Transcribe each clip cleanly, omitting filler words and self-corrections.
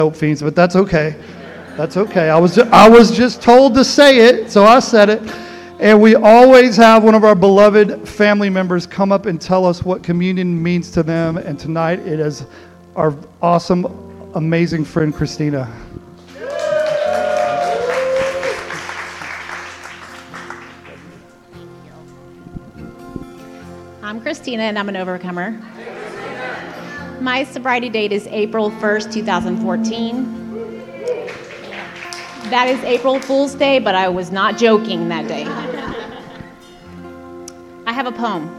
dope fiends, but that's okay. That's okay. I was just told to say it, so I said it. And we always have one of our beloved family members come up and tell us what communion means to them. And tonight it is our awesome, amazing friend, Christina. I'm Christina, and I'm an overcomer. My sobriety date is April 1st, 2014. That is April Fool's Day, but I was not joking that day. I have a poem.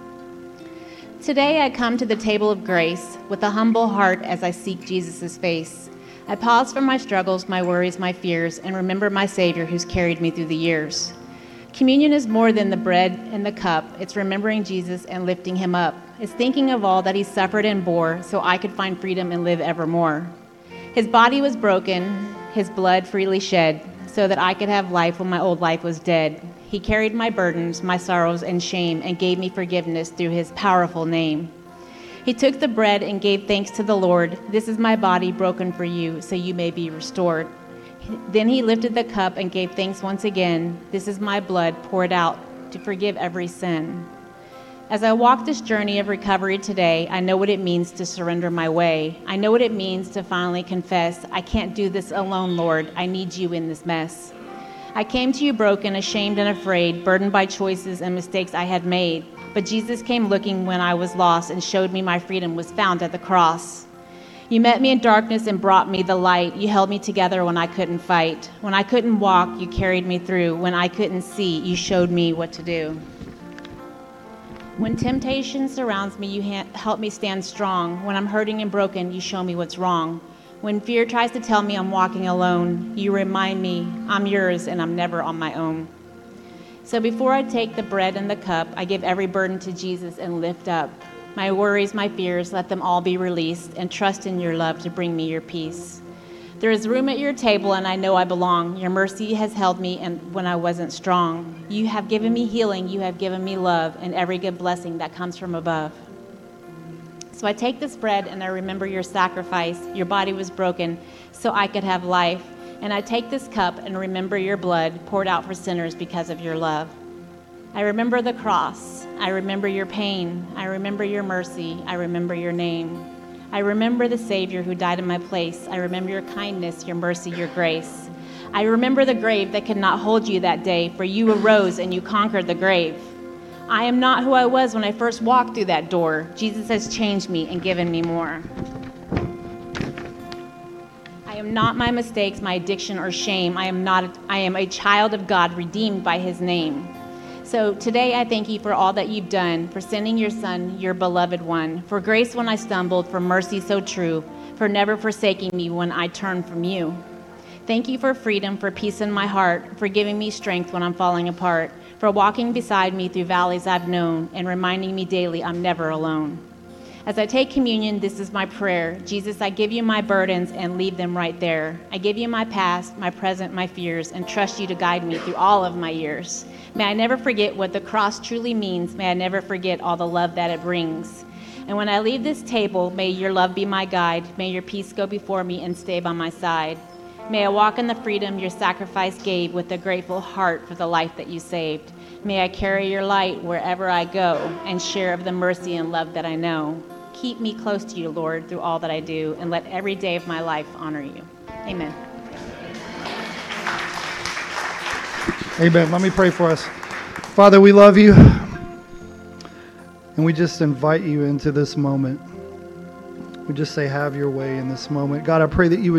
Today I come to the table of grace with a humble heart as I seek Jesus' face. I pause from my struggles, my worries, my fears, and remember my Savior who's carried me through the years. Communion is more than the bread and the cup. It's remembering Jesus and lifting him up. It's thinking of all that he suffered and bore so I could find freedom and live evermore. His body was broken, his blood freely shed, so that I could have life when my old life was dead. He carried my burdens, my sorrows and shame, and gave me forgiveness through his powerful name. He took the bread and gave thanks to the Lord. This is my body broken for you, so you may be restored. Then he lifted the cup and gave thanks once again. This is my blood poured out to forgive every sin. As I walk this journey of recovery today, I know what it means to surrender my way. I know what it means to finally confess, I can't do this alone, Lord. I need you in this mess. I came to you broken, ashamed and afraid, burdened by choices and mistakes I had made. But Jesus came looking when I was lost and showed me my freedom was found at the cross. You met me in darkness and brought me the light. You held me together when I couldn't fight. When I couldn't walk, you carried me through. When I couldn't see, you showed me what to do. When temptation surrounds me, you help me stand strong. When I'm hurting and broken, you show me what's wrong. When fear tries to tell me I'm walking alone, you remind me I'm yours and I'm never on my own. So before I take the bread and the cup, I give every burden to Jesus and lift up. My worries, my fears, let them all be released and trust in your love to bring me your peace. There is room at your table and I know I belong. Your mercy has held me and when I wasn't strong. You have given me healing, you have given me love and every good blessing that comes from above. So I take this bread and I remember your sacrifice. Your body was broken so I could have life. And I take this cup and remember your blood poured out for sinners because of your love. I remember the cross. I remember your pain. I remember your mercy. I remember your name. I remember the Savior who died in my place. I remember your kindness, your mercy, your grace. I remember the grave that could not hold you that day, for you arose and you conquered the grave. I am not who I was when I first walked through that door. Jesus has changed me and given me more. I am not my mistakes, my addiction, or shame. I am a child of God, redeemed by his name. So today I thank you for all that you've done, for sending your son, your beloved one, for grace when I stumbled, for mercy so true, for never forsaking me when I turned from you. Thank you for freedom, for peace in my heart, for giving me strength when I'm falling apart, for walking beside me through valleys I've known, and reminding me daily I'm never alone. As I take communion, this is my prayer. Jesus, I give you my burdens and leave them right there. I give you my past, my present, my fears, and trust you to guide me through all of my years. May I never forget what the cross truly means. May I never forget all the love that it brings. And when I leave this table, may your love be my guide. May your peace go before me and stay by my side. May I walk in the freedom your sacrifice gave with a grateful heart for the life that you saved. May I carry your light wherever I go and share of the mercy and love that I know. Keep me close to you, Lord, through all that I do, and let every day of my life honor you. Amen. Amen. Let me pray for us. Father, we love you, and we just invite you into this moment. We just say, have your way in this moment. God, I pray that you would